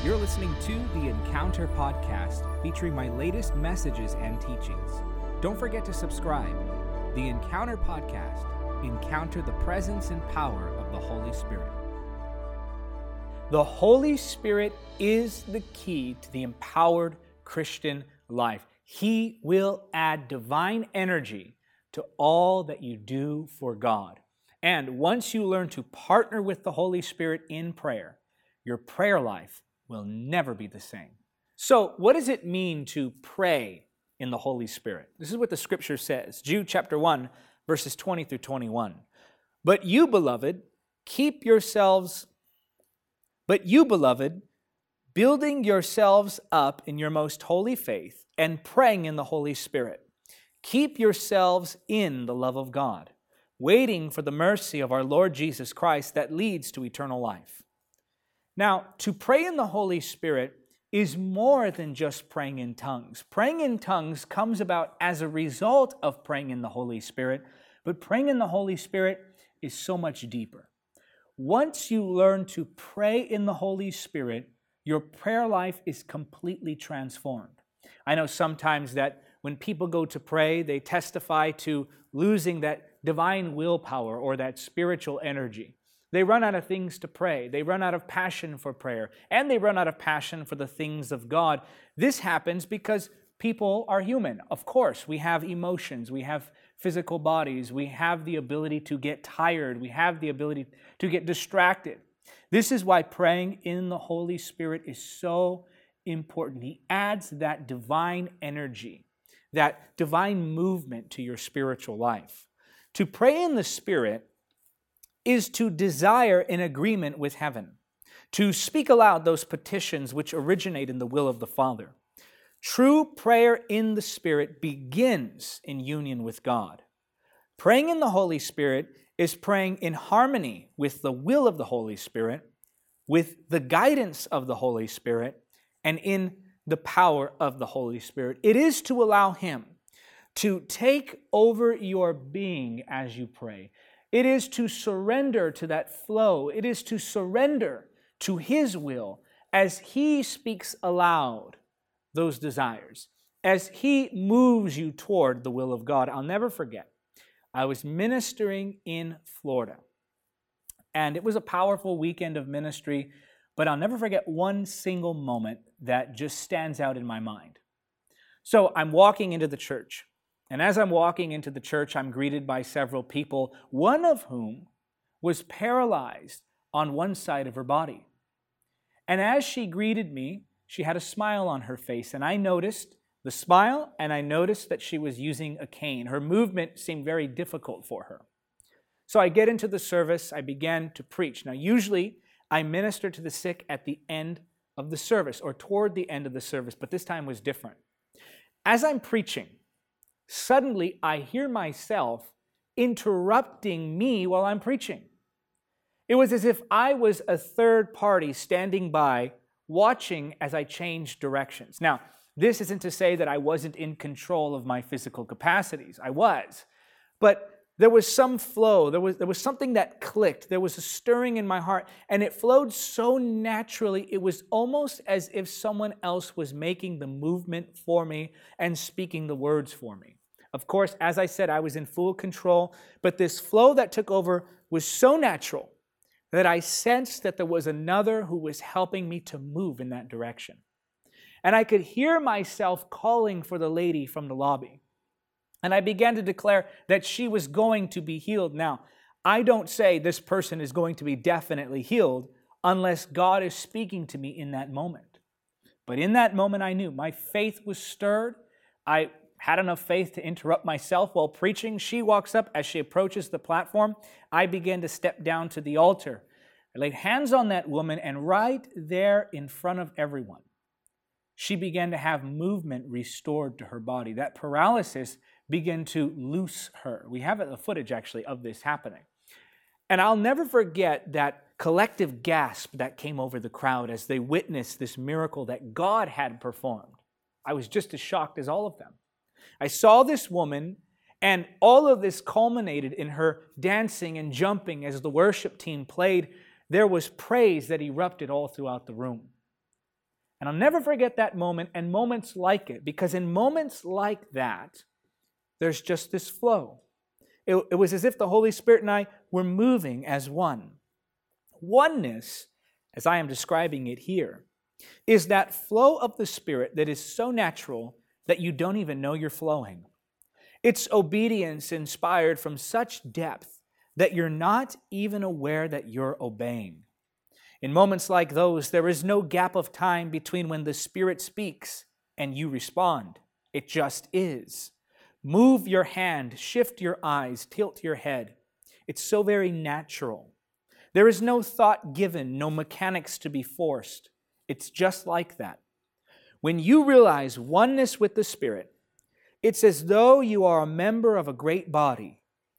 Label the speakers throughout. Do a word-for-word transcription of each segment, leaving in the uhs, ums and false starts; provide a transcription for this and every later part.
Speaker 1: You're listening to the Encounter Podcast, featuring my latest messages and teachings. Don't forget to subscribe. The Encounter Podcast. Encounter the presence and power of the Holy Spirit. The Holy Spirit is the key to the empowered Christian life. He will add divine energy to all that you do for God. And once you learn to partner with the Holy Spirit in prayer, your prayer life will never be the same. So, what does it mean to pray in the Holy Spirit? This is what the Scripture says. Jude chapter one, verses twenty through twenty-one. But you, beloved, keep yourselves, but you, beloved, building yourselves up in your most holy faith and praying in the Holy Spirit. Keep yourselves in the love of God, waiting for the mercy of our Lord Jesus Christ that leads to eternal life. Now, to pray in the Holy Spirit is more than just praying in tongues. Praying in tongues comes about as a result of praying in the Holy Spirit, but praying in the Holy Spirit is so much deeper. Once you learn to pray in the Holy Spirit, your prayer life is completely transformed. I know sometimes that when people go to pray, they testify to losing that divine willpower or that spiritual energy. They run out of things to pray. They run out of passion for prayer. And they run out of passion for the things of God. This happens because people are human. Of course, we have emotions. We have physical bodies. We have the ability to get tired. We have the ability to get distracted. This is why praying in the Holy Spirit is so important. He adds that divine energy, that divine movement to your spiritual life. To pray in the Spirit is to desire an agreement with heaven, to speak aloud those petitions which originate in the will of the Father. True prayer in the Spirit begins in union with God. Praying in the Holy Spirit is praying in harmony with the will of the Holy Spirit, with the guidance of the Holy Spirit, and in the power of the Holy Spirit. It is to allow Him to take over your being as you pray. It is to surrender to that flow. It is to surrender to His will as He speaks aloud those desires, as He moves you toward the will of God. I'll never forget, I was ministering in Florida, and it was a powerful weekend of ministry, but I'll never forget one single moment that just stands out in my mind. So I'm walking into the church. And as I'm walking into the church, I'm greeted by several people, one of whom was paralyzed on one side of her body. And as she greeted me, she had a smile on her face. And I noticed the smile, and I noticed that she was using a cane. Her movement seemed very difficult for her. So I get into the service. I began to preach. Now, usually I minister to the sick at the end of the service or toward the end of the service, but this time was different. As I'm preaching, suddenly, I hear myself interrupting me while I'm preaching. It was as if I was a third party standing by, watching as I changed directions. Now, this isn't to say that I wasn't in control of my physical capacities. I was. But there was some flow. There was, there was something that clicked. There was a stirring in my heart, and it flowed so naturally. It was almost as if someone else was making the movement for me and speaking the words for me. Of course, as I said, I was in full control, but this flow that took over was so natural that I sensed that there was another who was helping me to move in that direction. And I could hear myself calling for the lady from the lobby. And I began to declare that she was going to be healed. Now, I don't say this person is going to be definitely healed unless God is speaking to me in that moment. But in that moment, I knew my faith was stirred. I had enough faith to interrupt myself while preaching. She walks up. As she approaches the platform, I began to step down to the altar. I laid hands on that woman, and right there in front of everyone, she began to have movement restored to her body. That paralysis began to loose her. We have the footage, actually, of this happening. And I'll never forget that collective gasp that came over the crowd as they witnessed this miracle that God had performed. I was just as shocked as all of them. I saw this woman, and all of this culminated in her dancing and jumping as the worship team played. There was praise that erupted all throughout the room. And I'll never forget that moment and moments like it, because in moments like that, there's just this flow. It, it was as if the Holy Spirit and I were moving as one. Oneness, as I am describing it here, is that flow of the Spirit that is so natural that you don't even know you're flowing. It's obedience inspired from such depth that you're not even aware that you're obeying. In moments like those, there is no gap of time between when the Spirit speaks and you respond. It just is. Move your hand, shift your eyes, tilt your head. It's so very natural. There is no thought given, no mechanics to be forced. It's just like that. When you realize oneness with the Spirit, it's as though you are a member of a great body,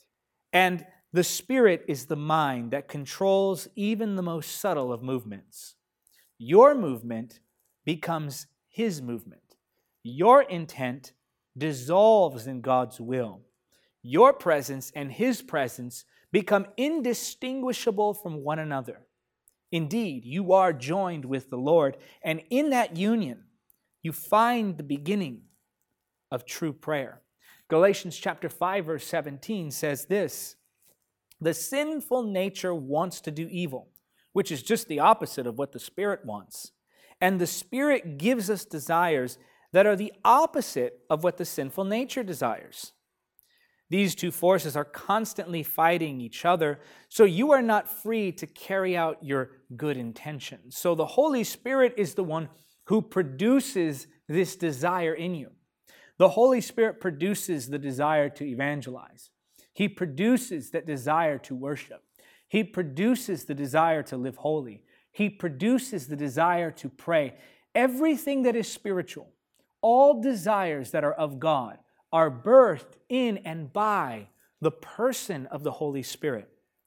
Speaker 1: and the Spirit is the mind that controls even the most subtle of movements. Your movement becomes His movement. Your intent dissolves in God's will. Your presence and His presence become indistinguishable from one another. Indeed, you are joined with the Lord, and in that union, you find the beginning of true prayer. Galatians chapter five, verse seventeen says this: the sinful nature wants to do evil, which is just the opposite of what the Spirit wants. And the Spirit gives us desires that are the opposite of what the sinful nature desires. These two forces are constantly fighting each other, so you are not free to carry out your good intentions. So the Holy Spirit is the one who produces this desire in you. The Holy Spirit produces the desire to evangelize. He produces that desire to worship. He produces the desire to live holy. He produces the desire to pray. Everything that is spiritual, all desires that are of God, are birthed in and by the person of the Holy Spirit.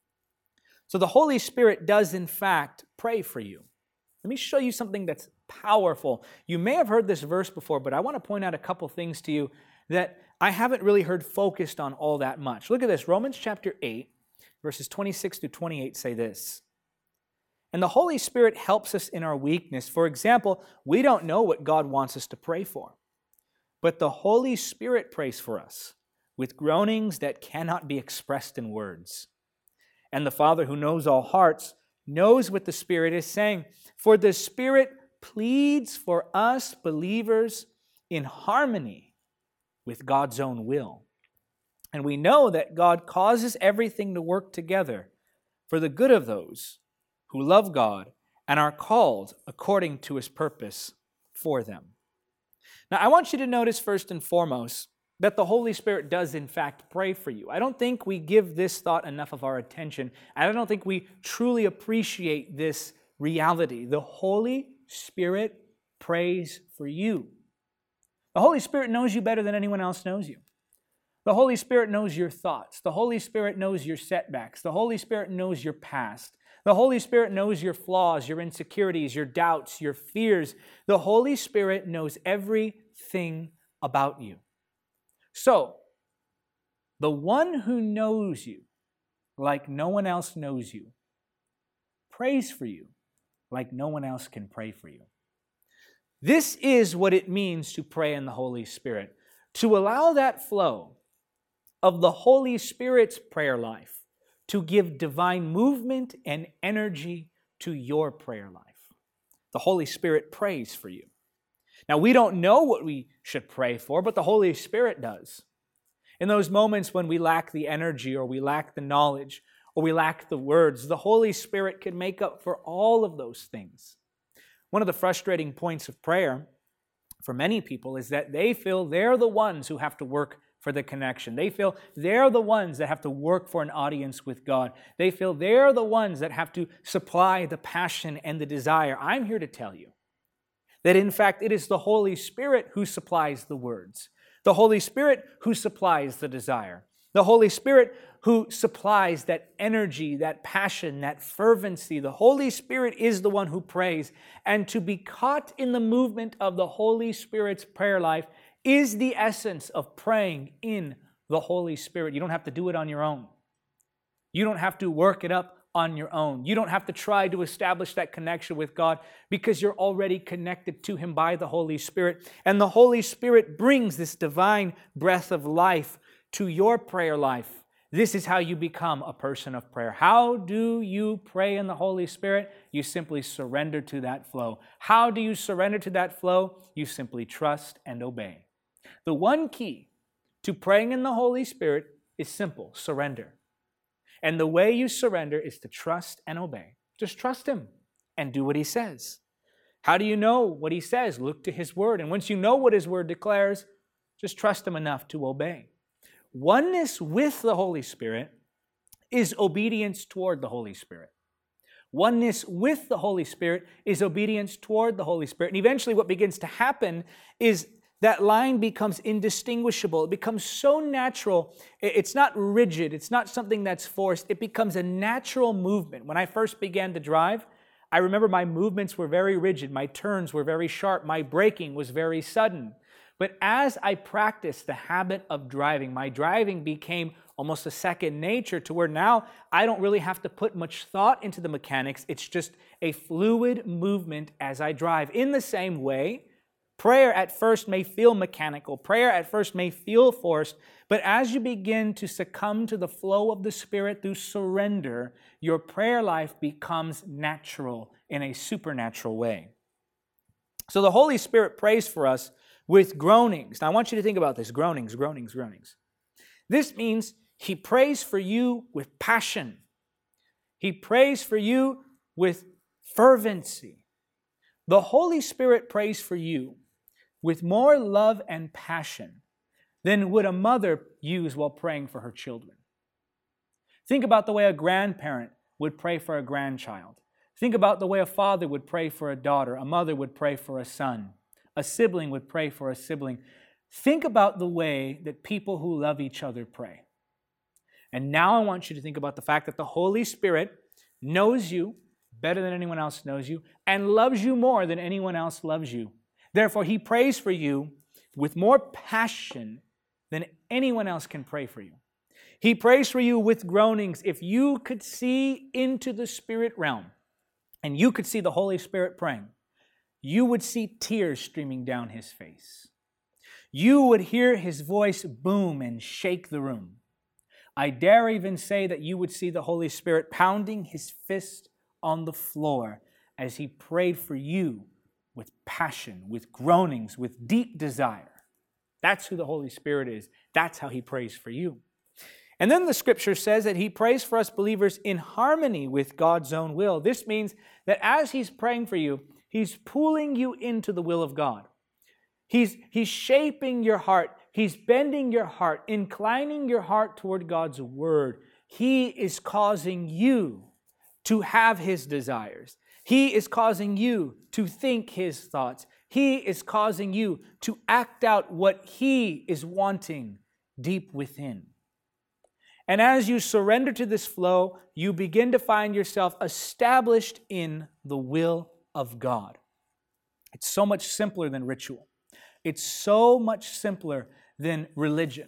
Speaker 1: So the Holy Spirit does, in fact, pray for you. Let me show you something that's powerful. You may have heard this verse before, but I want to point out a couple things to you that I haven't really heard focused on all that much. Look at this. Romans chapter eight, verses twenty-six to twenty-eight say this: and the Holy Spirit helps us in our weakness. For example, we don't know what God wants us to pray for, but the Holy Spirit prays for us with groanings that cannot be expressed in words. And the Father who knows all hearts knows what the Spirit is saying, for the Spirit pleads for us believers in harmony with God's own will. And we know that God causes everything to work together for the good of those who love God and are called according to His purpose for them. Now, I want you to notice first and foremost that the Holy Spirit does in fact pray for you. I don't think we give this thought enough of our attention. I don't think we truly appreciate this reality. The Holy Spirit prays for you. The Holy Spirit knows you better than anyone else knows you. The Holy Spirit knows your thoughts. The Holy Spirit knows your setbacks. The Holy Spirit knows your past. The Holy Spirit knows your flaws, your insecurities, your doubts, your fears. The Holy Spirit knows everything about you. So, the one who knows you like no one else knows you prays for you like no one else can pray for you. This is what it means to pray in the Holy Spirit. To allow that flow of the Holy Spirit's prayer life to give divine movement and energy to your prayer life. The Holy Spirit prays for you. Now, we don't know what we should pray for, but the Holy Spirit does. In those moments when we lack the energy or we lack the knowledge or we lack the words, the Holy Spirit can make up for all of those things. One of the frustrating points of prayer for many people is that they feel they're the ones who have to work for the connection. They feel they're the ones that have to work for an audience with God. They feel they're the ones that have to supply the passion and the desire. I'm here to tell you that in fact it is the Holy Spirit who supplies the words. The Holy Spirit who supplies the desire. The Holy Spirit who supplies that energy, that passion, that fervency. The Holy Spirit is the one who prays. And to be caught in the movement of the Holy Spirit's prayer life is the essence of praying in the Holy Spirit. You don't have to do it on your own. You don't have to work it up on your own. You don't have to try to establish that connection with God because you're already connected to Him by the Holy Spirit. And the Holy Spirit brings this divine breath of life to your prayer life. This is how you become a person of prayer. How do you pray in the Holy Spirit? You simply surrender to that flow. How do you surrender to that flow? You simply trust and obey. The one key to praying in the Holy Spirit is simple: surrender. And the way you surrender is to trust and obey. Just trust Him and do what He says. How do you know what He says? Look to His Word. And once you know what His Word declares, just trust Him enough to obey. Oneness with the Holy Spirit is obedience toward the Holy Spirit. Oneness with the Holy Spirit is obedience toward the Holy Spirit. And eventually what begins to happen is that line becomes indistinguishable. It becomes so natural. It's not rigid. It's not something that's forced. It becomes a natural movement. When I first began to drive, I remember my movements were very rigid. My turns were very sharp. My braking was very sudden. But as I practiced the habit of driving, my driving became almost a second nature to where now I don't really have to put much thought into the mechanics. It's just a fluid movement as I drive. In the same way, prayer at first may feel mechanical. Prayer at first may feel forced. But as you begin to succumb to the flow of the Spirit through surrender, your prayer life becomes natural in a supernatural way. So the Holy Spirit prays for us with groanings. Now I want you to think about this. Groanings, groanings, groanings. This means He prays for you with passion. He prays for you with fervency. The Holy Spirit prays for you with more love and passion than would a mother use while praying for her children. Think about the way a grandparent would pray for a grandchild. Think about the way a father would pray for a daughter, a mother would pray for a son. A sibling would pray for a sibling. Think about the way that people who love each other pray. And now I want you to think about the fact that the Holy Spirit knows you better than anyone else knows you and loves you more than anyone else loves you. Therefore, He prays for you with more passion than anyone else can pray for you. He prays for you with groanings. If you could see into the spirit realm and you could see the Holy Spirit praying, you would see tears streaming down His face. You would hear His voice boom and shake the room. I dare even say that you would see the Holy Spirit pounding His fist on the floor as He prayed for you with passion, with groanings, with deep desire. That's who the Holy Spirit is. That's how He prays for you. And then the Scripture says that He prays for us believers in harmony with God's own will. This means that as He's praying for you, He's pulling you into the will of God. He's, he's shaping your heart. He's bending your heart, inclining your heart toward God's Word. He is causing you to have His desires. He is causing you to think His thoughts. He is causing you to act out what He is wanting deep within. And as you surrender to this flow, you begin to find yourself established in the will of God. It's so much simpler than ritual. It's so much simpler than religion.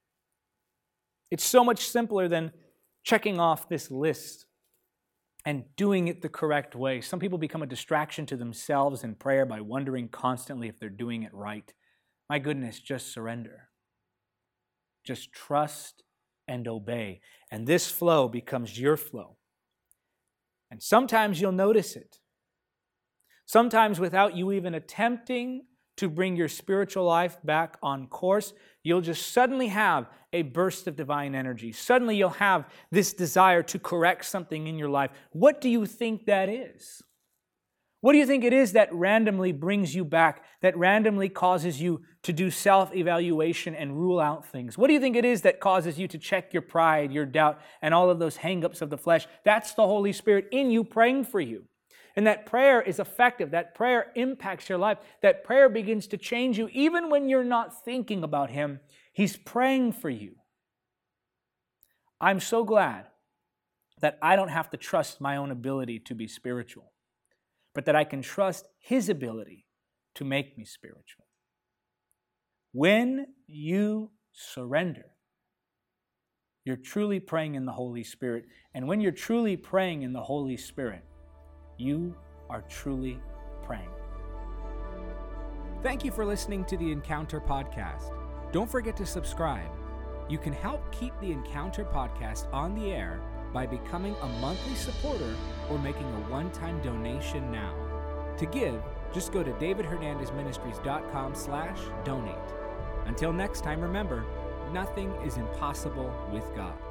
Speaker 1: It's so much simpler than checking off this list and doing it the correct way. Some people become a distraction to themselves in prayer by wondering constantly if they're doing it right. My goodness, just surrender. Just trust and obey. And this flow becomes your flow. And sometimes you'll notice it. Sometimes without you even attempting to bring your spiritual life back on course, you'll just suddenly have a burst of divine energy. Suddenly you'll have this desire to correct something in your life. What do you think that is? What do you think it is that randomly brings you back, that randomly causes you to do self-evaluation and rule out things? What do you think it is that causes you to check your pride, your doubt, and all of those hang-ups of the flesh? That's the Holy Spirit in you praying for you. And that prayer is effective. That prayer impacts your life. That prayer begins to change you. Even when you're not thinking about Him, He's praying for you. I'm so glad that I don't have to trust my own ability to be spiritual, but that I can trust His ability to make me spiritual. When you surrender,
Speaker 2: You're truly praying in the Holy Spirit. And when you're truly praying in the Holy Spirit, you are truly praying.
Speaker 1: Thank you for listening to the Encounter Podcast. Don't forget to subscribe. You can help keep the Encounter Podcast on the air by becoming a monthly supporter or making a one-time donation now. To give, just go to david hernandez ministries dot com slash donate. Until next time, remember, nothing is impossible with God.